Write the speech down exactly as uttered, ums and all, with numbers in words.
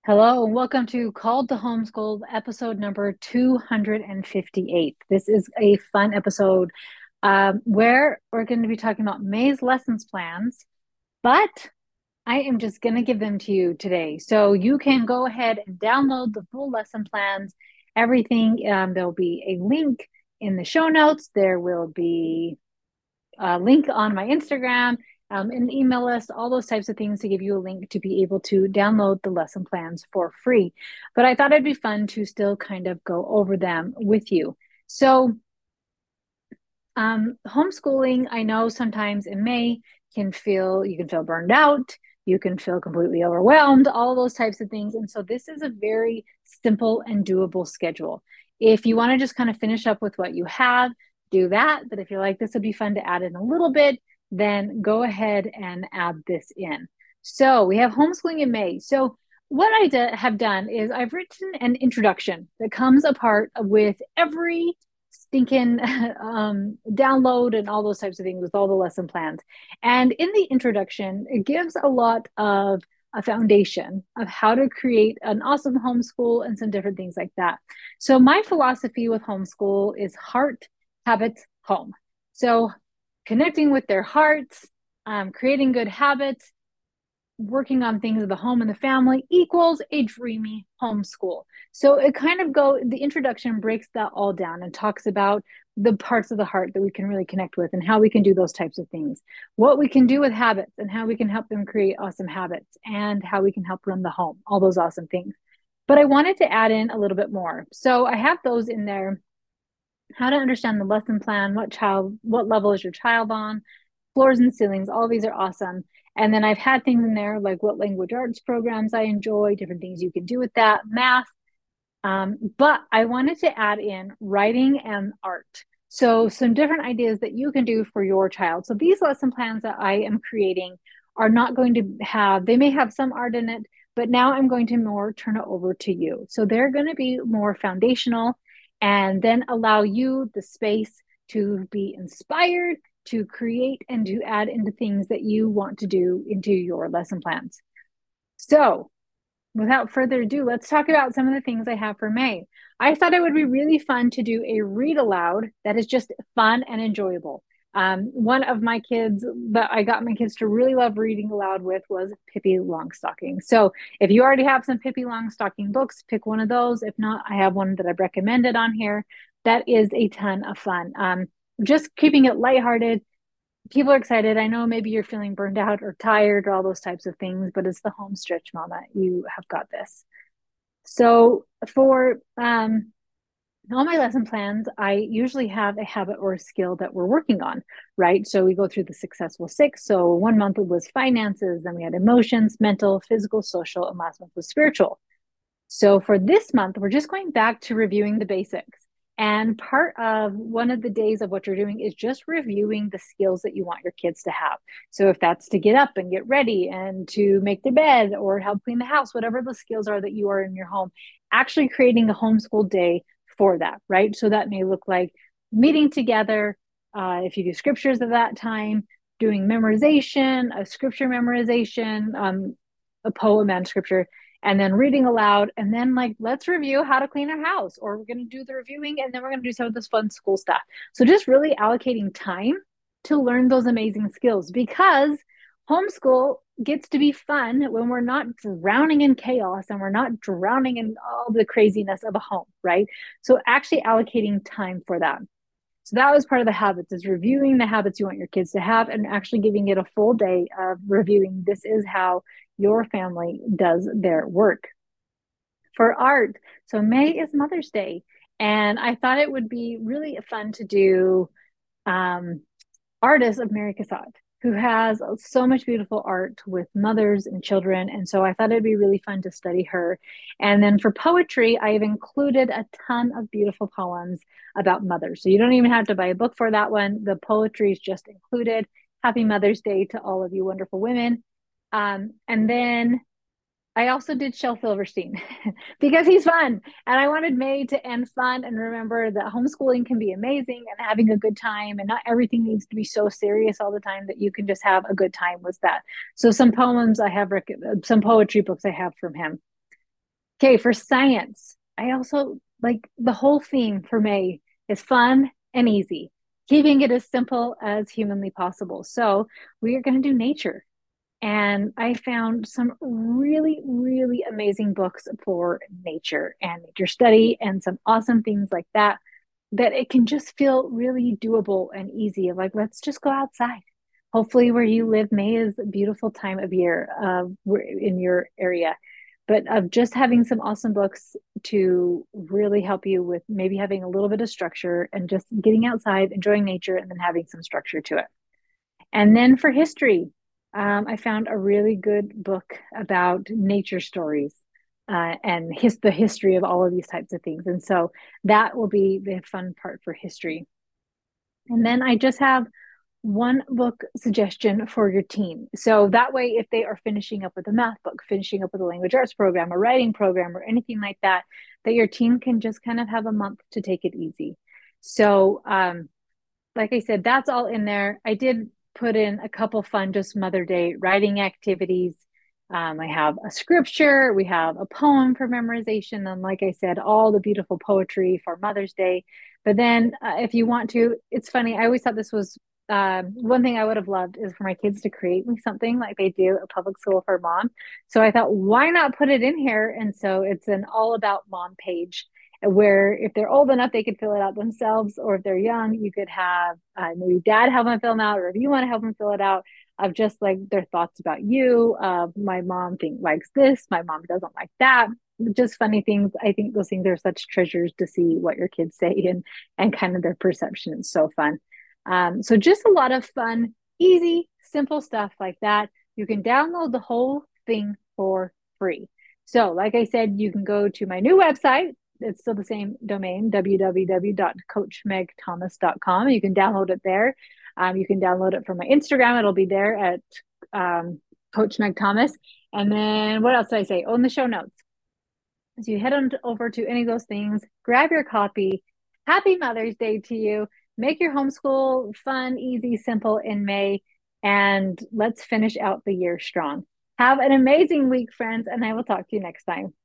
Hello, and welcome to Called to Homeschool, episode number two hundred fifty-eight. This is a fun episode um, where we're going to be talking about May's lessons plans, but I am just going to give them to you today. So you can go ahead and download the full lesson plans, everything. Um, there'll be a link in the show notes. There will be a link on my Instagram, um, an email list, all those types of things to give you a link to be able to download the lesson plans for free. But I thought it'd be fun to still kind of go over them with you. So, um, homeschooling, I know sometimes in May can feel, you can feel burned out, you can feel completely overwhelmed, all those types of things. And so this is a very simple and doable schedule. If you want to just kind of finish up with what you have, do that. But if you're like, this would be fun to add in a little bit, then go ahead and add this in. So we have homeschooling in May. So what I d- have done is I've written an introduction that comes apart with every stinking um, download and all those types of things with all the lesson plans. And in the introduction, it gives a lot of a foundation of how to create an awesome homeschool and some different things like that. So my philosophy with homeschool is heart, habits, home. So connecting with their hearts, um, creating good habits, working on things of the home and the family equals a dreamy homeschool. So it kind of go the introduction breaks that all down and talks about the parts of the heart that we can really connect with and how we can do those types of things. What we can do with habits and how we can help them create awesome habits and how we can help run the home. All those awesome things. But I wanted to add in a little bit more. So I have those in there. How to understand the lesson plan, what child, what level is your child on, floors and ceilings, all these are awesome. And then I've had things in there like what language arts programs I enjoy, different things you can do with that, math. Um, but I wanted to add in writing and art. So, some different ideas that you can do for your child. So, these lesson plans that I am creating are not going to have, they may have some art in it, but now I'm going to more turn it over to you. So, they're going to be more foundational and then allow you the space to be inspired, to create, and to add into things that you want to do into your lesson plans. So, without further ado, let's talk about some of the things I have for May. I thought it would be really fun to do a read aloud that is just fun and enjoyable. Um, one of my kids that I got my kids to really love reading aloud with was Pippi Longstocking. So if you already have some Pippi Longstocking books, pick one of those. If not, I have one that I've recommended on here. That is a ton of fun. Um, just keeping it lighthearted, people are excited. I know maybe you're feeling burned out or tired or all those types of things, but it's the home stretch, mama. You have got this. So for um, all my lesson plans, I usually have a habit or a skill that we're working on, right? So we go through the successful six. So one month was finances, then we had emotions, mental, physical, social, and last month was spiritual. So for this month, we're just going back to reviewing the basics. And part of one of the days of what you're doing is just reviewing the skills that you want your kids to have. So if that's to get up and get ready and to make their bed or help clean the house, whatever the skills are that you are in your home, actually creating a homeschool day for that, right? So that may look like meeting together. Uh, if you do scriptures at that time, doing memorization, a scripture memorization, um, a poem and scripture, and then reading aloud, and then like let's review how to clean our house, or we're going to do the reviewing and then we're going to do some of this fun school stuff. So just really allocating time to learn those amazing skills, because homeschool gets to be fun when we're not drowning in chaos and we're not drowning in all the craziness of a home, right? So actually allocating time for that. So that was part of the habits, is reviewing the habits you want your kids to have and actually giving it a full day of reviewing. This is how your family does their work. For art, so May is Mother's Day, and I thought it would be really fun to do um, artist of Mary Cassatt, who has so much beautiful art with mothers and children. And so I thought it'd be really fun to study her. And then for poetry, I've included a ton of beautiful poems about mothers. So you don't even have to buy a book for that one. The poetry is just included. Happy Mother's Day to all of you wonderful women. Um, and then I also did Shel Silverstein because he's fun. And I wanted May to end fun and remember that homeschooling can be amazing and having a good time, and not everything needs to be so serious all the time, that you can just have a good time with that. So some poems I have, rec- some poetry books I have from him. Okay, for science, I also like the whole theme for May is fun and easy, keeping it as simple as humanly possible. So we are going to do nature. And I found some really, really amazing books for nature and nature study and some awesome things like that, that it can just feel really doable and easy of like, let's just go outside. Hopefully, where you live, May is a beautiful time of year uh, in your area. But of just having some awesome books to really help you with maybe having a little bit of structure and just getting outside, enjoying nature, and then having some structure to it. And then for history, um, I found a really good book about nature stories uh, and his, the history of all of these types of things. And so that will be the fun part for history. And then I just have one book suggestion for your teen. So that way, if they are finishing up with a math book, finishing up with a language arts program, a writing program, or anything like that, that your teen can just kind of have a month to take it easy. So, um, like I said, that's all in there. I did put in a couple fun, just Mother Day writing activities. Um, I have a scripture, we have a poem for memorization, and like I said, all the beautiful poetry for Mother's Day. But then, uh, if you want to, it's funny. I always thought this was um, one thing I would have loved is for my kids to create me something like they do at public school for mom. So I thought, why not put it in here? And so it's an all about mom page where if they're old enough, they could fill it out themselves, or if they're young, you could have uh, maybe dad help them fill them out, or if you want to help them fill it out, of just like their thoughts about you. Uh, my mom think likes this, my mom doesn't like that. Just funny things. I think those things are such treasures to see what your kids say and and kind of their perception. It's so fun. Um, so just a lot of fun, easy, simple stuff like that. You can download the whole thing for free. So, like I said, you can go to my new website. It's still the same domain, w w w dot coach meg thomas dot com. You can download it there. Um, you can download it from my Instagram. It'll be there at um, Coach Meg Thomas. And then what else did I say? Oh, in the show notes. So you head on over to any of those things, grab your copy. Happy Mother's Day to you. Make your homeschool fun, easy, simple in May. And let's finish out the year strong. Have an amazing week, friends, and I will talk to you next time.